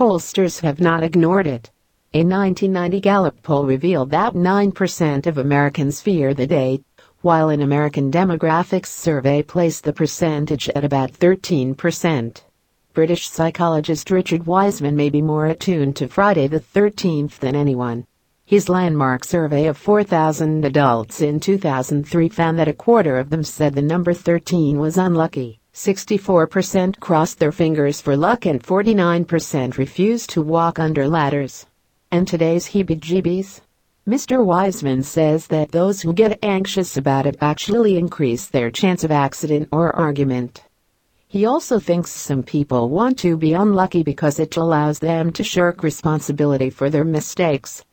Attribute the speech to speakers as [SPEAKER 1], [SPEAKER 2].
[SPEAKER 1] pollsters have not ignored it. A 1990 Gallup poll revealed that 9% of Americans fear the day, while an American demographics survey placed the percentage at about 13%. British psychologist Richard Wiseman may be more attuned to Friday the 13th than anyone. His landmark survey of 4,000 adults in 2003 found that a quarter of them said the number 13 was unlucky, 64% crossed their fingers for luck, and 49% refused to walk under ladders. And today's heebie-jeebies? Mr. Wiseman says that those who get anxious about it actually increase their chance of accident or argument. He also thinks some people want to be unlucky because it allows them to shirk responsibility for their mistakes.